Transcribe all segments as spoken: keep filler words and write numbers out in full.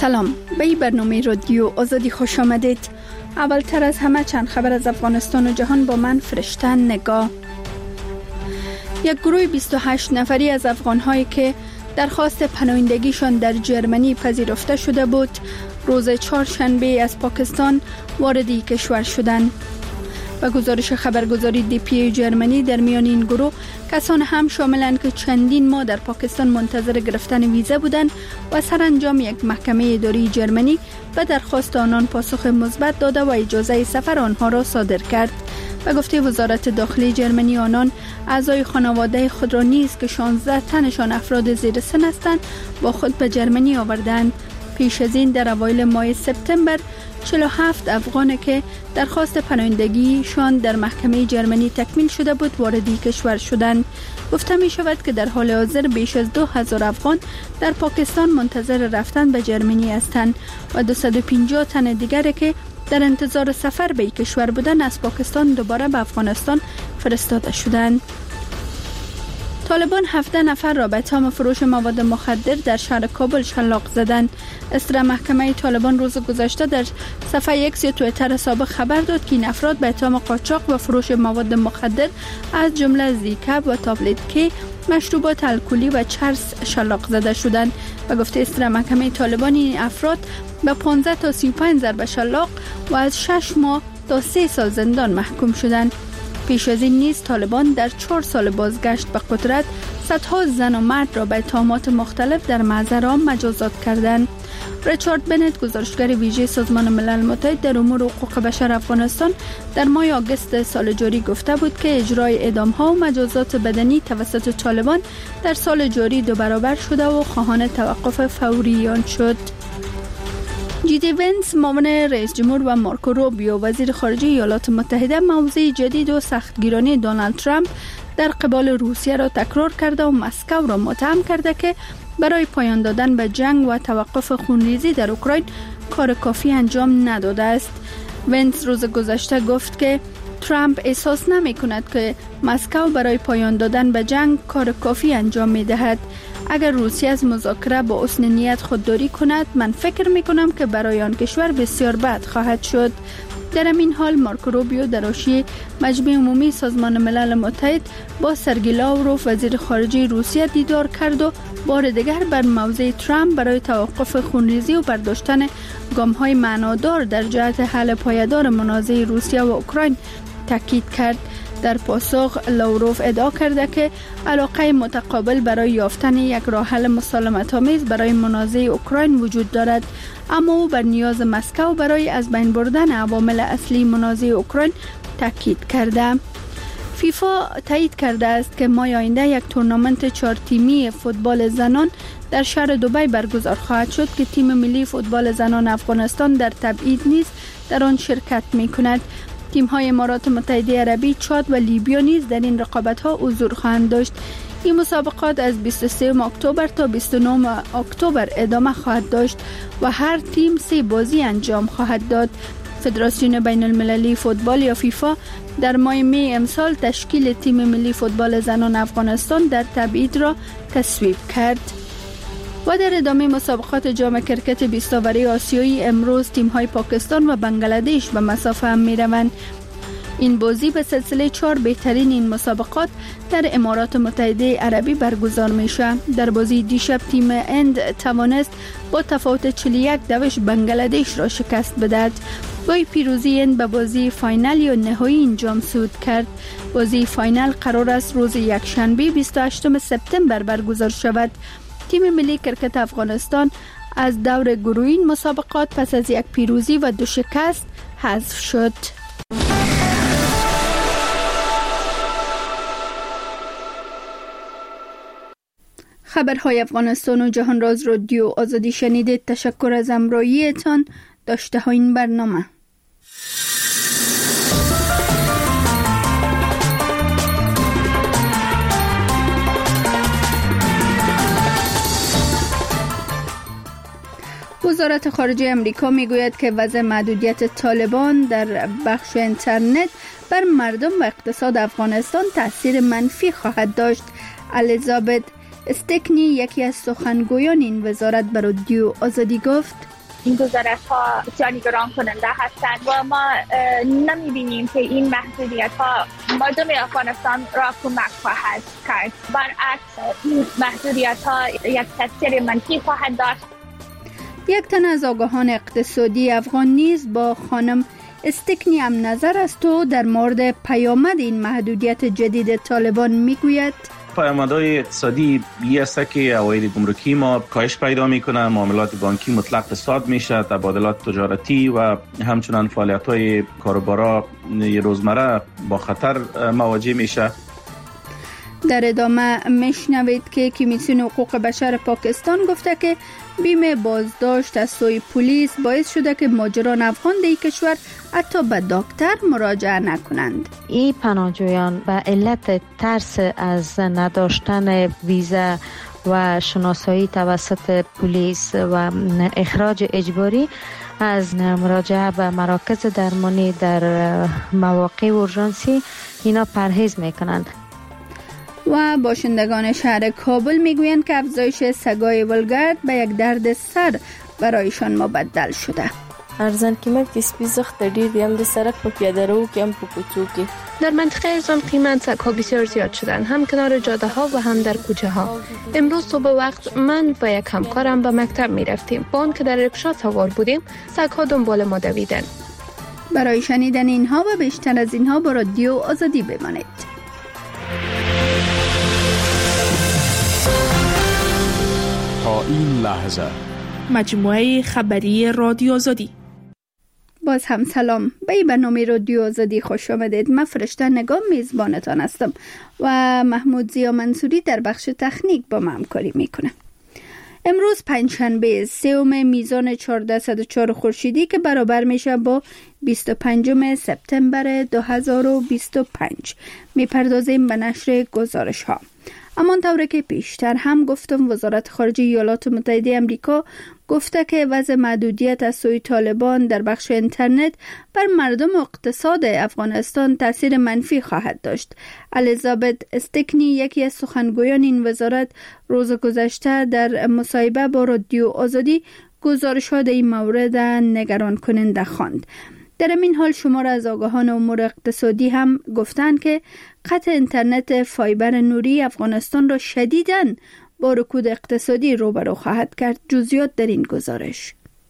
سلام، به این برنامه رادیو آزادی خوش آمدید. اولتر از همه چند خبر از افغانستان و جهان با من فرشته نگاه. یک گروه بیست و هشت نفری از افغان‌هایی که درخواست پناهندگیشان در جرمنی پذیرفته شده بود، روز چهارشنبه از پاکستان وارد کشور شدند. به گزارش خبرگزاری دی پی جرمنی، در میان این گروه کسان هم شاملند که چندین ماه در پاکستان منتظر گرفتن ویزا بودند و سرانجام یک محکمه اداری جرمنی به درخواست آنان پاسخ مثبت داده و اجازه سفر آنها را صادر کرد. به گفته وزارت داخلی جرمنی، آنان اعضای خانواده خود را نیز که شانزده تنشان افراد زیر سن هستند با خود به جرمنی آوردند. پیش از این در اوایل ماه سپتامبر چهل و هفت افغان که درخواست پناهندگیشان در محکمه جرمنی تکمیل شده بود وارد کشور شدند. گفته می شود که در حال حاضر بیش از دو هزار افغان در پاکستان منتظر رفتن به جرمنی هستند و دویست و پنجاه تن دیگر که در انتظار سفر به کشور بودند از پاکستان دوباره به افغانستان فرستاده شدند. طالبان هفده نفر را به اتهام فروش مواد مخدر در شهر کابل شلاق زدند. اصدر محکمه طالبان روز گذشته در صفحه ایکس توییتر سابق خبر داد که این افراد به اتهام قاچاق و فروش مواد مخدر از جمله زیکب و تابلت که مشروبات الکلی و چرس شلاق زده شدند. و گفته اصدر محکمه طالبان، این افراد به پانزده تا سی و پنج ضربه شلاق و از شش ماه تا سه سال زندان محکوم شدند. پیش از این نیز طالبان در چهار سال بازگشت به قدرت صدها زن و مرد را به اتهامات مختلف در محضر عام مجازات کردند. ریچارد بنت، گزارشگر ویژه سازمان ملل متحد در امور حقوق بشر افغانستان، در ماه آگوست سال جاری گفته بود که اجرای اعدام‌ها و مجازات بدنی توسط طالبان در سال جاری دو برابر شده و خواهان توقف فوری آن شد. جی دی ونس، معاون رئیس جمهور، و مارکو روبیو، وزیر خارجه ایالات متحده، موضع جدید و سختگیرانه دونالد ترامپ در قبال روسیه را تکرار کرده و مسکو را متهم کرده که برای پایان دادن به جنگ و توقف خونریزی در اوکراین کار کافی انجام نداده است. ونس روز گذشته گفت که ترامپ احساس نمی کند که مسکو برای پایان دادن به جنگ کار کافی انجام می دهد. اگر روسیه از مذاکره با حسن نیت خودداری کند، من فکر می کنم که برای آن کشور بسیار بد خواهد شد. در این حال مارکو روبیو در حاشیه مجمع عمومی سازمان ملل متحد با سرگئی لاوروف، وزیر خارجه روسیه، دیدار کرد و بار دیگر بر موضع ترامپ برای توقف خونریزی و برداشتن گام‌های معنادار در جهت حل پایدار منازعه روسیه و اوکراین تاکید کرد. در پاسخ لاوروف ادعا کرده که علاقه متقابل برای یافتن یک راه حل مسالمت‌آمیز برای منازعه اوکراین وجود دارد، اما او بر نیاز مسکو برای از بین بردن عوامل اصلی منازعه اوکراین تاکید کرده. فیفا تایید کرده است که ماه آینده یک تورنمنت چهار تیمی فوتبال زنان در شهر دبی برگزار خواهد شد که تیم ملی فوتبال زنان افغانستان در تبعید نیز در آن شرکت می‌کند. تیم‌های امارات متحده عربی، چاد و لیبیا نیز در این رقابت‌ها حضور خواهند داشت. این مسابقات از بیست و سوم اکتبر تا بیست و نهم اکتبر ادامه خواهد داشت و هر تیم سه بازی انجام خواهد داد. فدراسیون بین المللی فوتبال یا فیفا در ماه می امسال تشکیل تیم ملی فوتبال زنان افغانستان در تبعید را تصویب کرد. و در ادامه مسابقات جام کرکت بیست اوری آسیایی، امروز تیم‌های پاکستان و بنگلادش به مسافه هم می‌روند. این بازی به سلسله چهار بهترین این مسابقات در امارات متحده عربی برگزار میشه. در بازی دیشب تیم هند توانست با تفاوت چهل و یک دوش بنگلادش را شکست بدهد. با پیروزی هند به بازی فاینال یا نهایی این جام صعود کرد. بازی فاینال قرار است روز یکشنبه بیست و هشتم سپتامبر برگزار شود. تیم ملی کرکت افغانستان از دور گروهی مسابقات پس از یک پیروزی و دو شکست حذف شد. خبرهای افغانستان و جهان را از رادیو آزادی شنیدید. تشکر از همراهیتان. داشته ها این برنامه. وزارت خارجه امریکا میگوید که وضع محدودیت طالبان در بخش اینترنت بر مردم و اقتصاد افغانستان تأثیر منفی خواهد داشت. الیزابت استکنی، یکی از سخنگویان این وزارت، به رادیو آزادی گفت: این گزارش ها بسیار نگران کننده هستند و ما نمی بینیم که این محدودیت ها مردم افغانستان را کمک خواهد کرد. برعکس این محدودیت ها یک تاثیر منفی خواهد داشت. یک تن از آگاهان اقتصادی افغان نیز با خانم استکنی هم نظر است و در مورد پیامد این محدودیت جدید طالبان میگوید پیامدهای اقتصادی یه است که عواید گمرکی ما کاهش پیدا میکنه، معاملات بانکی مطلق فساد میشه، تبادلات تجارتی و همچنان فعالیت‌های کاروبارا روزمره با خطر مواجه میشه. در ادامه میشنوید که کمیسیون حقوق بشر پاکستان گفته که بیمه بازداشت از سوی پلیس باعث شده که مهاجران افغان در کشور حتی به دکتر مراجعه نکنند. این پناهجویان به علت ترس از نداشتن ویزا و شناسایی توسط پلیس و اخراج اجباری از مراجعه به مراکز درمانی در مواقع اورژانسی اینا پرهیز میکنند. و باشندگان شهر کابل میگویند که افزایش سگای ولگرد به یک درد سر برایشان مبدل شده. ارزان قیمت سپی زخت دیر دیم در سرک په پیاده رو که هم په کوڅو کې. در منطقه ارزان قیمت سگ‌ها بسیار زیاد شدن، هم کنار جاده ها و هم در کوچه ها. امروز صبح وقت من و یک همکارم به مکتب می رفتیم. با آن که در رکشا سوار بودیم، سگ‌ها دنبال ما دویدن. برای شنیدن اینها و بیشتر از اینها با رادیو آزادی بمانید. تا این لحظه مجموعه خبری رادیو آزادی. باز هم سلام، به این برنامه رادیو آزادی خوش آمدید. من فرشته نگام میزبانتان هستم و محمود زیا منصوری در بخش تکنیک با من همکاری میکنه. امروز پنجشنبه سوم میزان چهارصد و چهار خورشیدی که برابر میشه با بیست و پنجم سپتامبر دو هزار و بیست و پنج. میپردازیم به نشر گزارش ها. اما طوری که پیشتر هم گفتم، وزارت خارجه ایالات متحده آمریکا گفته که وضع محدودیت از سوی طالبان در بخش اینترنت بر مردم و اقتصاد افغانستان تاثیر منفی خواهد داشت. الیزابت استکنی، یکی از سخنگویان این وزارت، روز گذشته در مصاحبه با رادیو آزادی گزارشات این مورد نگران کننده خواند. در این حال شمار از آگاهان امور اقتصادی هم گفتند که قطع اینترنت فایبر نوری افغانستان را شدیداً با رکود اقتصادی روبرو خواهد کرد. جزئیات در این گزارش.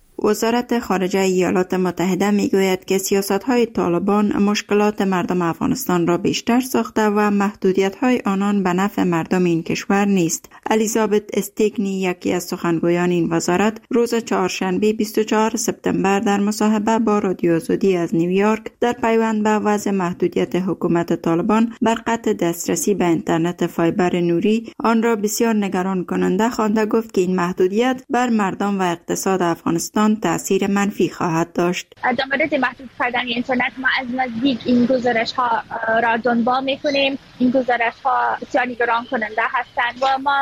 وزارت خارجه ایالات متحده میگوید که سیاست‌های طالبان مشکلات مردم افغانستان را بیشتر ساخته و محدودیت‌های آنان به نفع مردم این کشور نیست. الیزابت استکنی، یکی از سخنگویان این وزارت، روز چهارشنبه بیست و چهارم سپتامبر در مصاحبه با رادیو آزادی از نیویورک در پیوند به وضع محدودیت حکومت طالبان بر قطع دسترسی به اینترنت فایبر نوری آن را بسیار نگران کننده خوانده گفت که این محدودیت بر مردم و اقتصاد افغانستان تأثیر منفی خواهد داشت. در مورد محدود کردن اینترنت ما از نزدیک این گزارش ها را دنبال میکنیم. این گزارش ها بسیار نگران کننده هستند و ما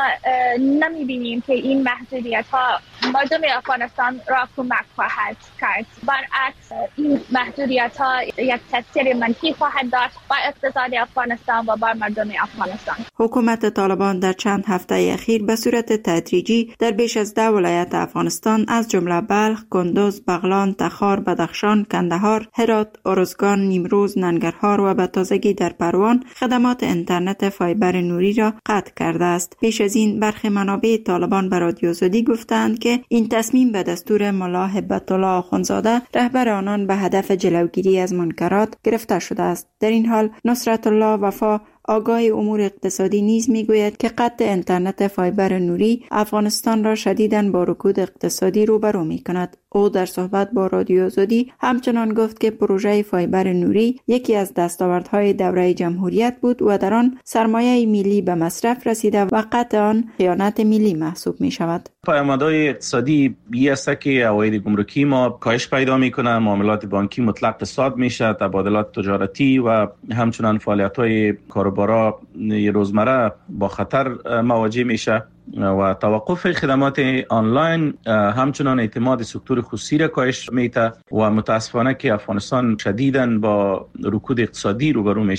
نمی بینیم که این محدودیت ها مردم افغانستان را کمک خواهد کرد. برعکس این محدودیت ها یک تاثیر منفی خواهد داشت با اقتصاد افغانستان و با مردم افغانستان. حکومت طالبان در چند هفته اخیر به صورت تدریجی در بیش از ده ولایت افغانستان از جمله بلخ، کندوز، بغلان، تخار، بدخشان، کندهار، هرات، ارزگان، نیمروز، ننگرهار و به تازگی در پروان خدمات اینترنت فایبر نوری را قطع کرده است. پیش از این برخی منابع طالبان به رادیو آزادی گفتند که این تصمیم به دستور ملا هبت الله آخوندزاده رهبر آنان به هدف جلوگیری از منکرات گرفته شده است. در این حال نصرت الله وفا، آگاه امور اقتصادی، نیز میگوید که قطع اینترنت فایبر نوری افغانستان را شدیداً با رکود اقتصادی روبرو می‌کند. او در صحبت با رادیو آزادی همچنان گفت که پروژه فایبر نوری یکی از دستاوردهای دوره جمهوریت بود و در آن سرمایه ملی به مصرف رسیده و قطع آن خیانت ملی محسوب می شود. پیامدهای اقتصادی یه است که عواید گمرکی ما کاهش پیدا میکنه، معاملات بانکی مطلق فساد میشه، تبادلات تجارتی و همچنان فعالیت‌های کاروبارا روزمره با خطر مواجه میشه و توقف خدمات آنلاین همچنان اعتماد سکتور خصوصی را کاهش میده و متاسفانه که افغانستان شدیداً با رکود اقتصادی روبرو میشه.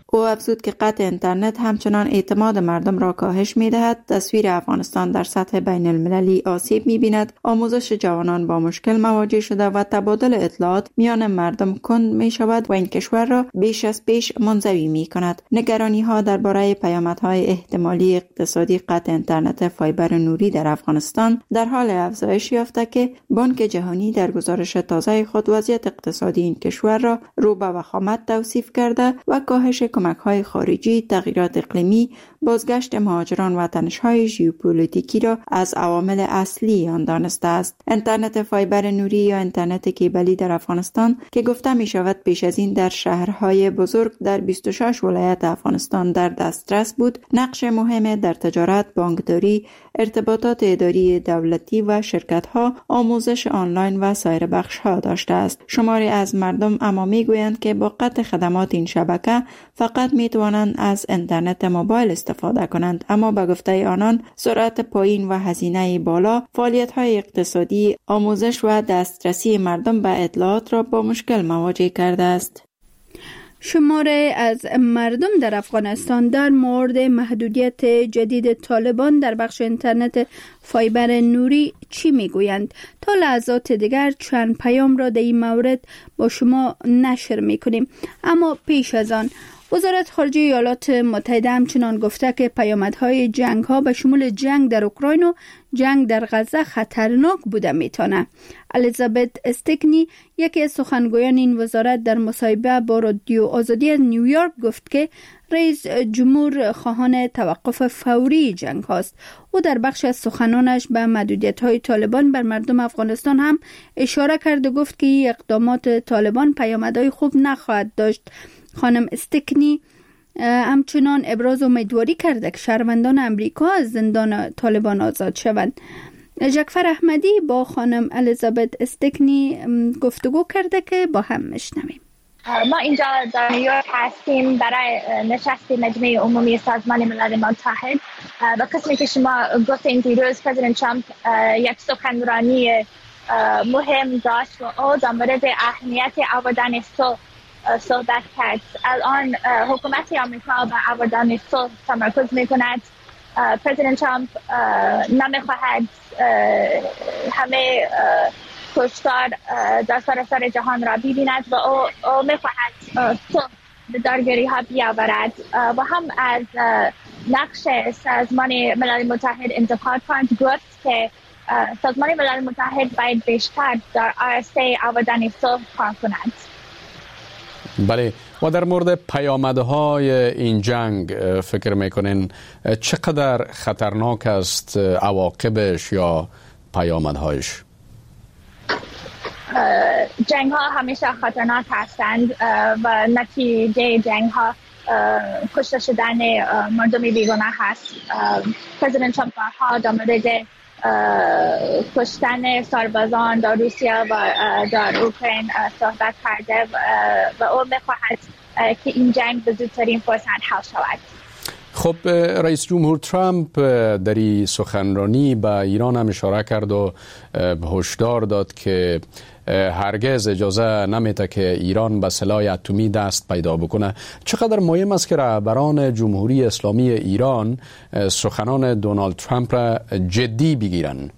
او افزود که قطع اینترنت همچنان اعتماد مردم را کاهش می دهد، تصویر افغانستان در سطح بین المللی آسیب می بیند، آموزش جوانان با مشکل مواجه شده و تبادل اطلاعات میان مردم کند می شود و این کشور را بیش از پیش منزوی می کند. نگرانی ها درباره پیامدهای احتمالی اقتصادی قطع اینترنت فایبر نوری در افغانستان در حال افزایش یافته که بانک جهانی در گزارش تازه خود وضعیت اقتصادی این کشور را رو به وخامت توصیف کرده و کاهش کمک‌های خارجی، تغییرات اقلیمی، بازگشت مهاجران و تنش‌های ژئوپلیتیکی را از عوامل اصلی آن دانسته است. اینترنت فایبر نوری یا اینترنت کیبلی در افغانستان که گفته می شود پیش از این در شهرهای بزرگ در بیست و شش ولایت افغانستان در دسترس بود، نقش مهم در تجارت، بانکداری، ارتباطات اداری دولتی و شرکت‌ها، آموزش آنلاین و سایر بخش‌ها داشته است. شماری از مردم اما می‌گویند که با قطع خدمات این شبکه فقط می‌توانند از اینترنت موبایل استفاده کنند، اما به گفته آنان سرعت پایین و هزینه بالا، فعالیت‌های اقتصادی، آموزش و دسترسی مردم به اطلاعات را با مشکل مواجه کرده است. شماره از مردم در افغانستان در مورد محدودیت جدید طالبان در بخش اینترنت فایبر نوری چی میگویند؟ تا لحظات دیگر چند پیام را در این مورد با شما نشر میکنیم. اما پیش از آن وزارت خارجه ایالات متحده همچنان گفته که پیامدهای جنگ ها به شمول جنگ در اوکراین و جنگ در غزه خطرناک بوده میتونه. الیزابت استکنی یکی از سخنگویان این وزارت در مصاحبه با رادیو آزادی نیویورک گفت که رئیس جمهور خواهان توقف فوری جنگ هاست. او در بخش از سخنانش به محدودیت های طالبان بر مردم افغانستان هم اشاره کرد و گفت که این اقدامات طالبان پیامدهای خوب نخواهد داشت. خانم استکنی همچنان ابراز امیدواری کرده که شهروندان امریکا از زندان طالبان آزاد شوند. جعفر احمدی با خانم الیزابت استکنی گفتگو کرده که با هم میشنویم. ما اینجا در نیویورک هستیم برای نشست مجمع عمومی سازمان ملل متحد و قسمی که شما گفتین دیروز پرزیدنت ترامپ یک سخنرانی مهم داشت و او در مورد اهمیت آوردن صلح صحبت کرد. الان حکومت آمریکا به آوردن صلح تمرکز میکند. پرزیدنت ترامپ نمیخواهد همه کشتار در سراسر جهان را ببیند و او, او میخواهد صلح به درگیری ها بیاورد و هم از نقش سازمان ملل متحد انتقاد کند. گفت که سازمان ملل متحد باید بیشتر در عرصه آوردن صلح کار کند. بله، و در مورد پیامدهای این جنگ فکر میکنین چقدر خطرناک است عواقبش یا پیامدهایش؟ جنگ ها همیشه خطرناک هستند و نتیجه جنگ ها کشته شدن مردم بیگناه هست. پرزیدنت ترامپ ها در مورد کشتن سربازان در روسیه و در اوکراین صحبت کرده و او میخواهد که این جنگ به زودترین فرصت حل شود. خب رئیس جمهور ترامپ در این سخنرانی به ایران هم اشاره کرد و هشدار داد که هرگز اجازه نمیده که ایران به سلاح اتمی دست پیدا بکنه. چقدر مهم است که رهبران جمهوری اسلامی ایران سخنان دونالد ترامپ را جدی بگیرن؟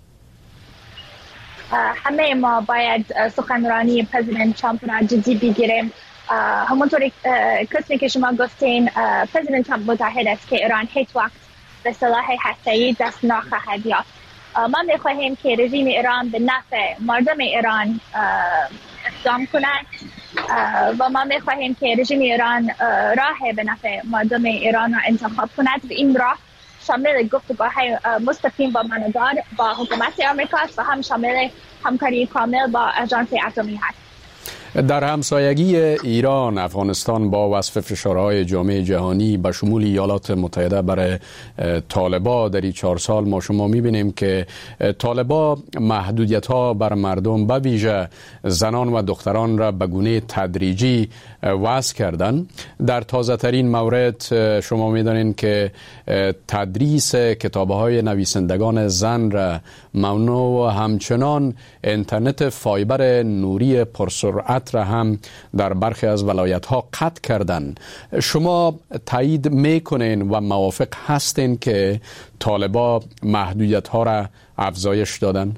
همه ما باید سخنرانی پرزیدنت ترامپ را جدی بگیریم. همونطوری کسی که شما گفتین پرزیدنت ترامپ متحد است که ایران هیچ وقت به سلاح هسته‌ای دست نخواهد یافت. ما می‌خواهیم که رژیم ایران به نفع مردم ایران اقدام کند و ما می‌خواهیم که رژیم ایران راه به نفع مردم ایران را انتخاب کند و این راه شامل گفتگوهای مستقیم با ماندار با حکومت آمریکا است و هم شامل همکاری کامل با آژانس اتمی است. در همسایگی ایران افغانستان با وصف فشارهای جامعه جهانی به شمول ایالات متحده برای طالبان در این چهار سال ما شما میبینیم که طالبان محدودیت ها بر مردم به ویژه زنان و دختران را به گونه تدریجی وضع کردن. در تازه ترین مورد شما میدانید که تدریس کتابه های نویسندگان زن را ممنوع و همچنان اینترنت فایبر نوری پرسرعت امنیت را هم در برخی از ولایت ها قطع کردن. شما تایید میکنین و موافق هستین که طالبا محدودیت ها را افزایش دادن؟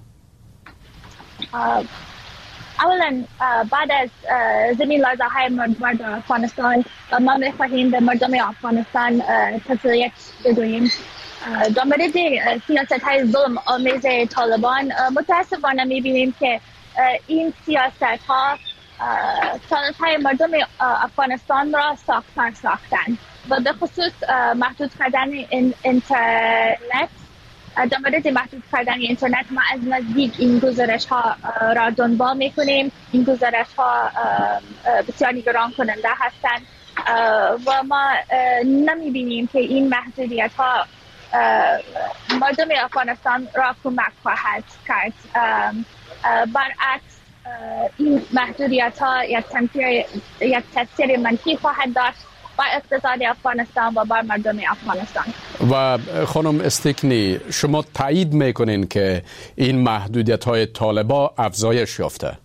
اولا بعد از زمین لرزه های مرگ در افغانستان ما میخواهیم به مردم افغانستان تسلیت بدهیم. در مورد سیاست های ظلم آمیز طالبان متاسفانه میبینیم که این سیاست ها سالت های مردم افغانستان را ساختار ساختن و به خصوص محدود کردن اینترنت. در مورد محدود کردن اینترنت ما از نزدیک این گزارش ها را دنبال میکنیم. این گزارش ها بسیار نگران کننده هستند و ما نمیبینیم که این محدودیت ها مردم افغانستان را کمک خواهد کرد. برعکس این محدودیت ها یک تاثیر منفی خواهد داشت با اقتصاد افغانستان و با مردم افغانستان. و خانم استکنی، شما تایید میکنین که این محدودیت های طالبا افزایش یافته؟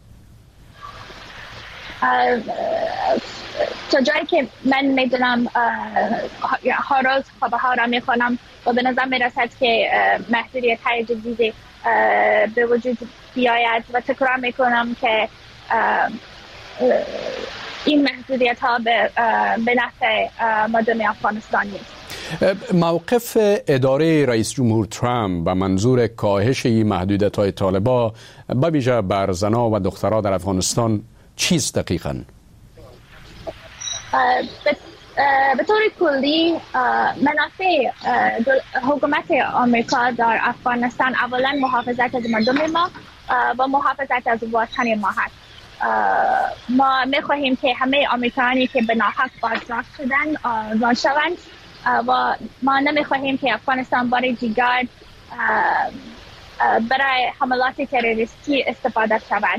تا جایی که من میدونم هر روز خبرها ها را میخونم و به نظر میرسد که محدودیت های جدیدی به وجود بیاید و تکرار میکنم که این محدودیت ها به نفع مردم افغانستان نیست. موقف اداره رئیس جمهور ترامپ به منظور کاهش این محدودیت های طالبا به ویژه بر زنان و دخترها در افغانستان چیست دقیقاً؟ به طور کلی منافع حکومت آمریکا در افغانستان اولا محافظت از مردم ما و محافظت از وطن ما هست. ما میخواهیم که همه آمریکایانی که به ناحق بازداشت شدن آزاد شوند و ما نمیخواهیم که افغانستان بار دیگر برای حملات تروریستی استفاده شود.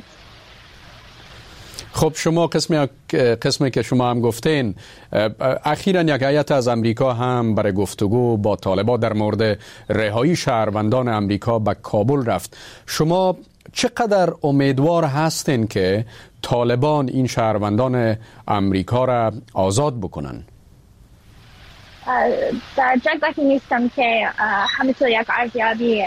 خب شما قسمی قسمی که شما هم گفتین، اخیراً یک هیئت از امریکا هم برای گفتگو با طالبان در مورد رهایی شهروندان امریکا به کابل رفت. شما چقدر امیدوار هستین که طالبان این شهروندان امریکا را آزاد بکنن؟ در جایگاهی نیستم که همینطور یک ارزیابی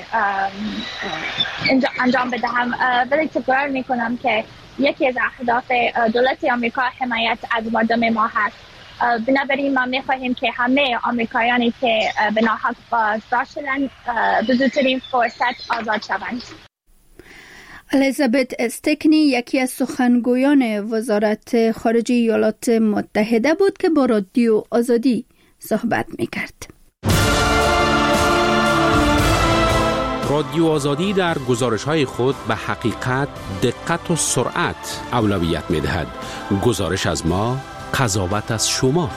انجام بدهم، ولی تکرار میکنم که یکی از اهداف دولت آمریکا حمایت از مردم ما هست. بنابراین ما میخواهیم که همه آمریکایانی که به ناحق بازداشت شدن به زودترین فرصت آزاد شوند. الیزابت استکنی یکی از سخنگویان وزارت خارجه ایالات متحده بود که با رادیو آزادی صحبت میکرد. رادیو آزادی در گزارش‌های خود به حقیقت، دقت و سرعت اولویت می‌دهد. گزارش از ما، قضاوت از شما.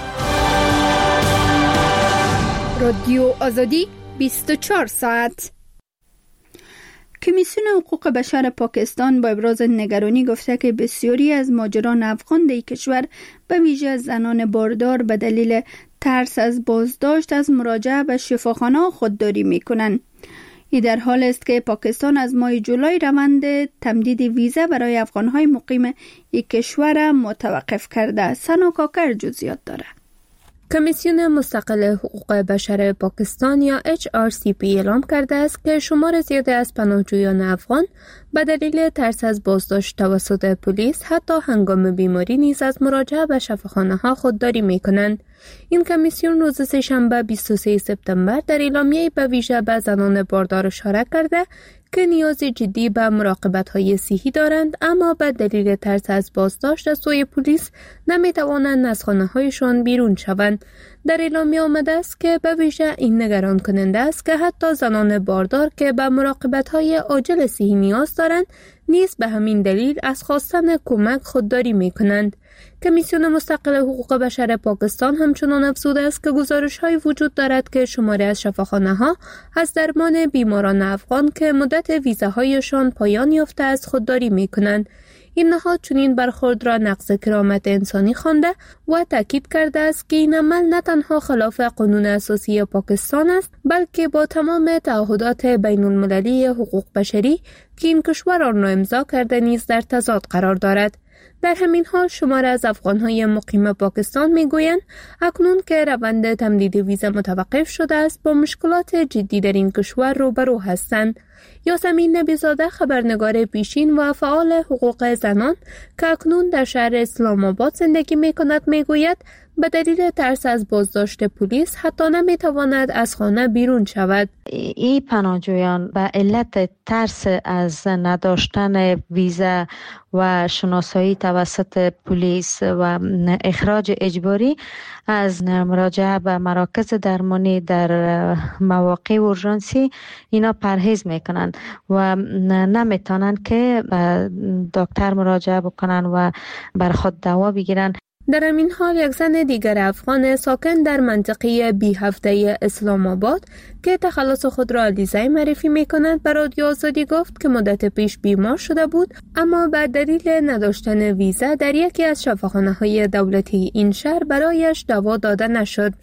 رادیو آزادی بیست و چهار ساعت. کمیسیون حقوق بشر پاکستان با ابراز نگرانی گفته که بسیاری از مهاجران افغان در کشور به ویژه زنان باردار به دلیل ترس از بازداشت از مراجعه به شفاخانه خودداری می‌کنند. این در حال است که پاکستان از ماه جولای روند تمدید ویزا برای افغان‌های مقیم این کشور متوقف کرده. سنا کاکر جزئیات دارد. کمیسیون مستقل حقوق بشر پاکستان یا اچ آر سی پی اعلام کرده است که شمار زیادی از پناهجویان افغان به دلیل ترس از بازداشت توسط پلیس حتی هنگام بیماری نیز از مراجعه به شفاخانه‌ها خودداری می‌کنند. این کمیسیون روز سه‌شنبه بیست و سوم سپتامبر در اعلامیه‌ای به ویژه به زنان باردار اشاره کرده که نیاز جدی به مراقبت‌های صحی دارند، اما به دلیل ترس از بازداشت از سوی پلیس نمی‌توانند از خانه‌هایشان بیرون شوند. در اعلامیه آمده است که به ویژه این نگران کننده است که حتی زنان باردار که به مراقبت‌های عاجل صحی نیاز دارند نیز به همین دلیل از خواستن کمک خودداری می‌کنند. کمیسیون مستقل حقوق بشر پاکستان همچنان افزوده است که گزارش‌های وجود دارد که شماری از شفاخانه‌ها از درمان بیماران افغان که مدت ویزاهایشان پایان یافته است خودداری می‌کنند. این نهاد چنین برخورد را نقض کرامت انسانی خوانده و تاکید کرده است که این عمل نه تنها خلاف قانون اساسی پاکستان است، بلکه با تمام تعهدات بین المللی حقوق بشری که این کشور آن را امضا کرده نیز در تضاد قرار دارد. در همین حال شمار از افغان‌های مقیم پاکستان می‌گویند اکنون که روند تمدید ویزا متوقف شده است با مشکلات جدی در این کشور روبرو هستند. یاسمین نبیزاده خبرنگار پیشین و فعال حقوق زنان که اکنون در شهر اسلام آباد زندگی می‌کند می‌گوید به دلیل ترس از بازداشت پلیس حتی نمی‌تواند از خانه بیرون شود. این پناهجویان به علت ترس از نداشتن ویزا و شناسایی توسط پلیس و اخراج اجباری از مراجعه به مراکز درمانی در مواقع اورژانسی اینا پرهیز میکنند و نمیتونند که به دکتر مراجعه بکنن و بر خود دوا بگیرن. در این حال یک زن دیگر افغان ساکن در منطقه بی هفته اسلام آباد که تخلص خود را علیزی معرفی می کند به رادیو آزادی گفت که مدت پیش بیمار شده بود اما به دلیل نداشتن ویزا در یکی از شفاخانه‌های دولتی این شهر برایش دوا داده نشد.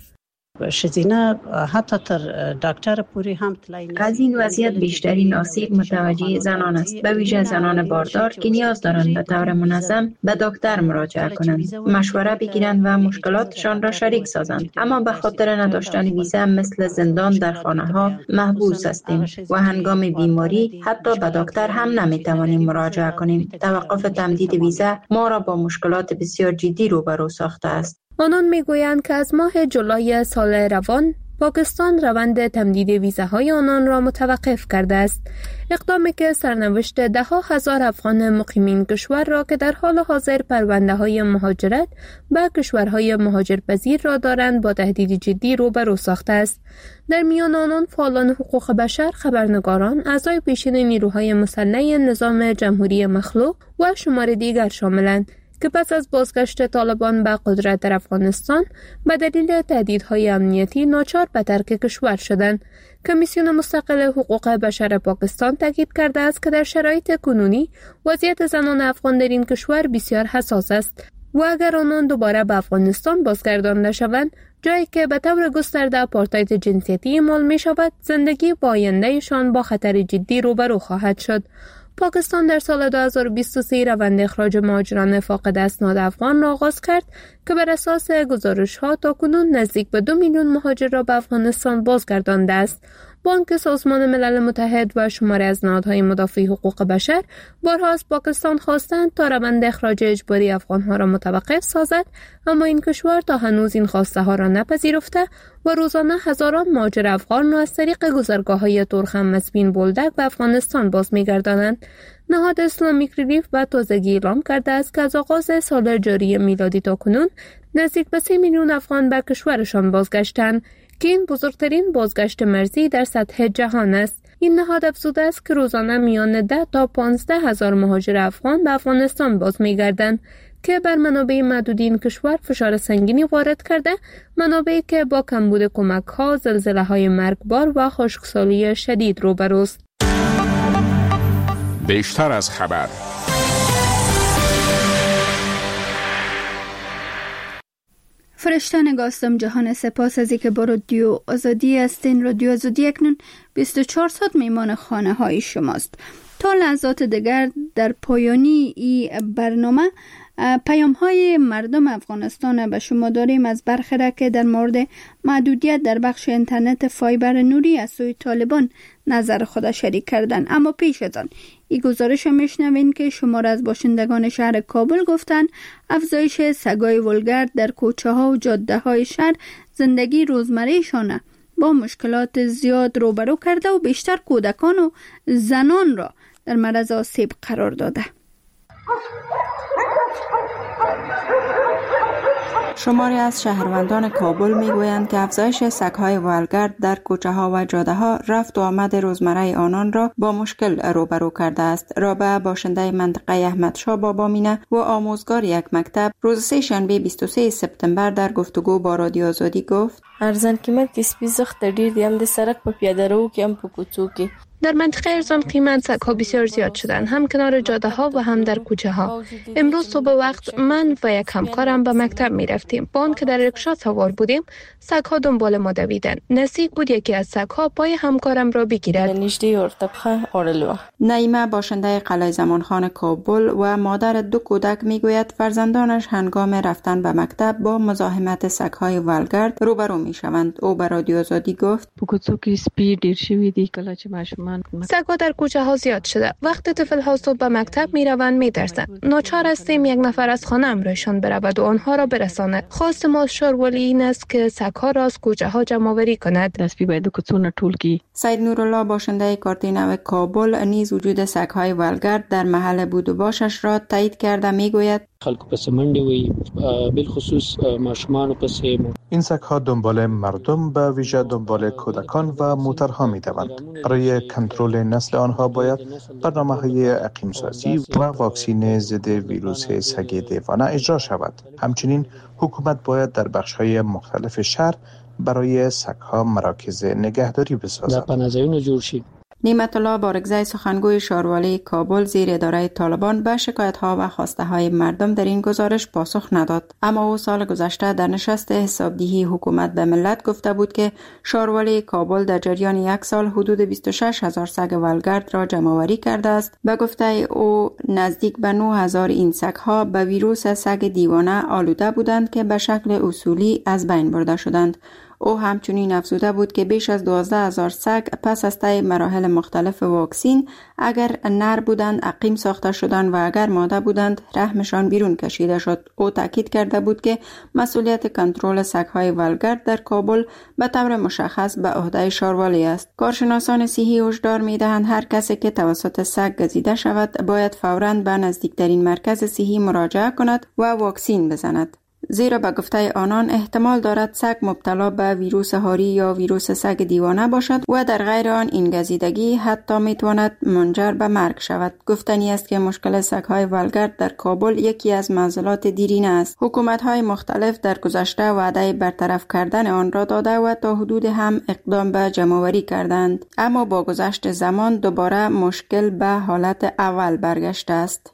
شزینه حتی تر دکتر پوری هم از این وضعیت بیشترین آسیب متوجه زنان است، به ویژه زنان باردار که نیاز دارند به طور منظم به دکتر مراجعه کنند، مشوره بگیرند و مشکلاتشان را شریک سازند. اما به خاطر نداشتن ویزا مثل زندان در خانه ها محبوس هستیم و هنگام بیماری حتی به دکتر هم نمیتوانیم مراجعه کنیم. توقف تمدید ویزا ما را با مشکلات بسیار جدی روبرو ساخته است. آنان میگویند که از ماه جولای سال روان پاکستان روند تمدید ویزاهای آنان را متوقف کرده است. اقدامی که سرنوشت ده ها هزار افغان مقیمین کشور را که در حال حاضر پرونده های مهاجرت به کشورهای مهاجرپذیر را دارند با تهدید جدی روبرو ساخته است. در میان آنان فعالان حقوق بشر، خبرنگاران، اعضای پیشین نیروهای مسلح نظام جمهوری مخلوع و شمار دیگر شاملند که پس از بازگشت طالبان به قدرت در افغانستان به دلیل تهدیدهای امنیتی ناچار به ترک کشور شدند. کمیسیون مستقل حقوق بشر پاکستان تاکید کرده است که در شرایط کنونی وضعیت زنان افغان در این کشور بسیار حساس است و اگر آنان دوباره به افغانستان بازگردانده شوند، جایی که به طور گسترده آپارتاید جنسیتی اعمال می شود، زندگی با آیندهشان با خطر جدی روبرو خواهد شد. پاکستان در سال دو هزار و بیست و سه روند اخراج مهاجران فاقد اسناد افغان را آغاز کرد که بر اساس گزارش‌ها تاکنون نزدیک به دو میلیون مهاجر را به افغانستان بازگردانده است. بانک سازمان ملل متحد و شماری از نهادهای مدافع حقوق بشر بارها از پاکستان خواستند تا روند اخراج اجباری افغان‌ها را متوقف سازد، اما این کشور تا هنوز این خواسته ها را نپذیرفته و روزانه هزاران مهاجر افغان را از طریق گذرگاه‌های ترخم مسبین بولدک به افغانستان باز می‌گردانند. نهاد اسلامیک ریلیف به تازگی اعلام کرده است که از آغاز سال جاری میلادی تا کنون نزدیک به سه میلیون افغان به کشورشان بازگشتند که این بزرگترین بازگشت مرزی در سطح جهان است. این نهاد افزوده است که روزانه میان ده تا پانزده هزار مهاجر افغان به افغانستان باز می‌گردند که بر منابع محدود این کشور فشار سنگینی وارد کرده، منابعی که با کمبود کمک‌ها، زلزله‌های مرگبار و خشکسالی شدید روبروست. بیشتر از خبر. فرشته نگاستم جهان، سپاس از اینکه با رادیو آزادی هستین. رادیو آزادی اکنون بیست و چهار ساعت میمان خانه های شماست. تا لحظات دیگر در پایانی این برنامه پیام های مردم افغانستان به شما داریم از برخی که در مورد محدودیت در بخش اینترنت فایبر نوری از سوی طالبان نظر خود شریک کردن. اما پیش از آن این گزارش میشنوین که شمار از باشندگان شهر کابل گفتن افزایش سگای ولگرد در کوچه ها و جاده های شهر زندگی روزمرهشان با مشکلات زیاد روبرو کرده و بیشتر کودکان و زنان را در معرض آسیب قرار داده. شماری از شهروندان کابل میگویند که افزایش سگ‌های ولگرد در کوچه‌ها و جاده‌ها رفت و آمد روزمره آنان را با مشکل روبرو کرده است. رابعه باشنده منطقه احمدشاه بابامینه و آموزگار یک مکتب روز سه شنبه بیست و سه سپتامبر در گفتگو با رادیو آزادی گفت: ارزان قیمت سپي زخت ډیر دي، هم د سړک په پیاده رو کې هم په کوڅو کې در منطقه ارزان قیمت سگ‌ها بسیار زیاد شدن، هم کنار جاده ها و هم در کوچه ها. امروز صبح وقت من و یک همکارم به مکتب می رفتیم. با آن که در رکشا سوار بودیم، سگ‌ها دنبال ما دویدن. نزدیک بود یکی از سگ‌ها پای همکارم را بگیرد. نعیمه باشنده قلعه زمانخان کابل و مادر دو کودک میگوید فرزندانش هنگام رفتن به مکتب با مزاحمت سگ‌های ولگرد روبرو میشوند. او به رادیو آزادی گفت سگ‌ها در کوچه ها زیاد شده. وقتی طفل ها صبح به مکتب می روند می ترسند. ناچار هستیم یک نفر از خانه امرایشان برود و آنها را برساند. خواست ما شارولی این است که سگ‌ها را از کوچه ها جمع آوری کند. سید نورالله باشنده کارتینو کابل نیز وجود سگ‌های ولگرد در محل بود و باشش را تایید کرده میگوید خلکو پس منډه وي بالخصوص ماشومان پس این سگ‌ها دنبال مردم به ویژه دنبال کودکان و موترها می‌دوند. برای کنترل نسل آنها باید برنامه‌های اقیم‌سازی و واکسین ضد ویروس سگ دیوانه اجرا شود. همچنین حکومت باید در بخش‌های مختلف شهر برای سگ‌ها مراکز نگهداری بسازد. پناهجویان جوړ شي. نعمت الله بارگزای سخنگوی شاروالی کابل زیر اداره طالبان به شکایت‌ها و خواسته‌های مردم در این گزارش پاسخ نداد. اما او سال گذشته در نشست حسابدهی حکومت به ملت گفته بود که شاروالی کابل در جریان یک سال حدود بیست و شش هزار سگ ولگرد را جمع‌آوری کرده است. به گفته او نزدیک به نه هزار این سگ‌ها به ویروس سگ دیوانه آلوده بودند که به شکل اصولی از بین برده شدند. او همچنین افزوده بود که بیش از دوازده هزار سگ پس از طی مراحل مختلف واکسین اگر نر بودند عقیم ساخته شدند و اگر ماده بودند رحمشان بیرون کشیده شد. او تاکید کرده بود که مسئولیت کنترل سگ‌های ولگرد در کابل به طور مشخص به عهده شاروالی است. کارشناسان صحی هشدار می‌دهند هر کسی که توسط سگ گزیده شود باید فوراً به نزدیکترین مرکز صحی مراجعه کند و واکسین بزند. زیرا به گفته آنان احتمال دارد سگ مبتلا به ویروس هاری یا ویروس سگ دیوانه باشد و در غیر آن این گزیدگی حتی میتواند منجر به مرگ شود. گفتنی است که مشکل سگ‌های ولگرد در کابل یکی از معضلات دیرینه است. حکومت‌های مختلف در گذشته وعده برطرف کردن آن را داده و تا حدود هم اقدام به جمع‌آوری کردند، اما با گذشت زمان دوباره مشکل به حالت اول برگشته است.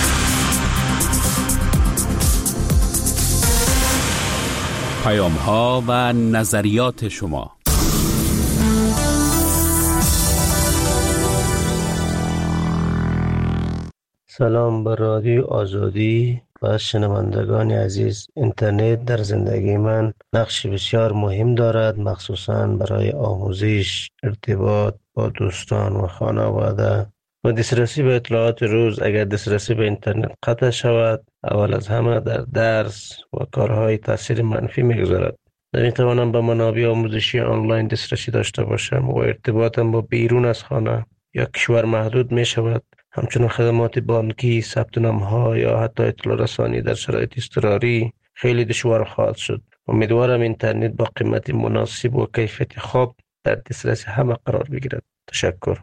پیام ها و نظریات شما. سلام بر رادیو آزادی و شنوندگان عزیز. اینترنت در زندگی من نقش بسیار مهم دارد، مخصوصاً برای آموزش، ارتباط با دوستان و خانواده و دسترسی به اطلاعات روز. اگر دسترسی به اینترنت قطع شود، اول از همه در درس و کارهای تاثیر منفی میگذارد. نمیتوانم به منابع آموزشی آنلاین دسترسی داشته باشم و ارتباطم با بیرون از خانه یا کشور محدود می شود. همچنین خدمات بانکی، ثبت نام‌ها یا حتی اطلاع رسانی در شرایط اضطراری خیلی دشوار خواهد شد. امیدوارم اینترنت با قیمت مناسب و کیفیت خوب در دسترس همه قرار بگیرد. تشکر.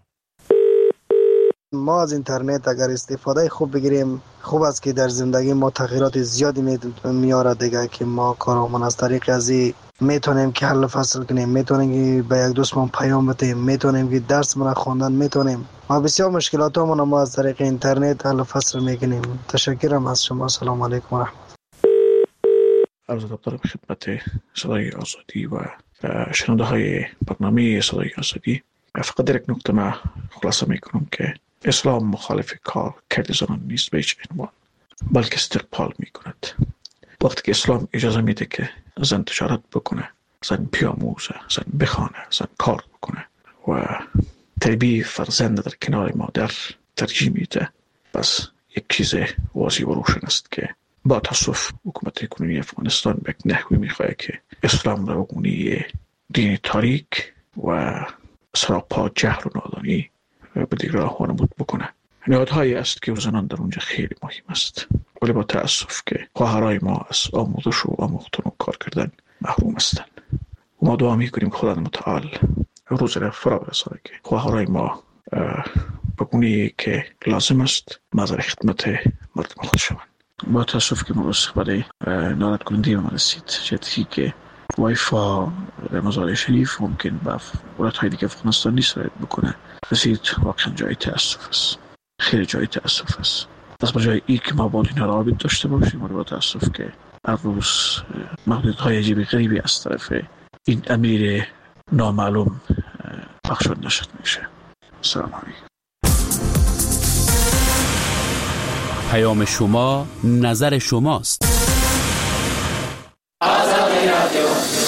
ما از اینترنت اگر استفاده خوب بگیریم خوب است که در زندگی ما تغییرات زیادی میاره دیگه، که ما کارامون از طریق ازی میتونیم که حل فصل کنیم، میتونیم که به یک دوستمون پیام بدیم، میتونیم که درس من خوندن میتونیم. ما بسیار مشکلاتمون ما از طریق اینترنت حل فصل میکنیم. تشکرم از شما. سلام علیکم و رحمت. عرض ادب دارم خدمت صدای آزادی و شنونده های برنامه صدای آزادی. فقط در یک نکته ما خلاصه میکنم که اسلام مخالف کار کرد زنان نیست به هیچ عنوان، بلکه استقبال میکند. وقتی که اسلام اجازه میده که زن تجارت بکنه، زن بیاموزه، زن بخوانه، زن کار بکنه و تربیت فرزند در کنار مادر ترجیح میده، پس یک چیز واضح و روشن است که با تاسف حکومت کنونی افغانستان به یک نحوی میخواه که اسلام را بگونی دین تاریک و سراپا جهل و نادانی به دیگر وانمود بکنه. نهادهایی است که زنان در اونجا خیلی مهم است، ولی با تاسف که خواهرای ما از آموزش و آموختن و کار کردن محروم هستند. و ما دعا میکنیم خدای متعال روز را فرا برسانه که خواهرای ما به گونه‌ای که لازم است مظهر خدمت مردم خود شوند. با تاسف که ما به صحبت ناراحت کننده ما رسید، جدی که وایفا در مزار شریف ممکن به ولایت های دیگه افغانستان نیست رسید بکنه. رسید واقعا جای تاسف است، خیلی جای تاسف است. از بجای ای که ما باید اینها رابط داشته باشیم، ما با تاسف که هر روز محدودیت های عجیبی غریبی از طرف این امیر نامعلوم پخشود نشد میشه. سلام علیکم. پیام شما نظر شماست.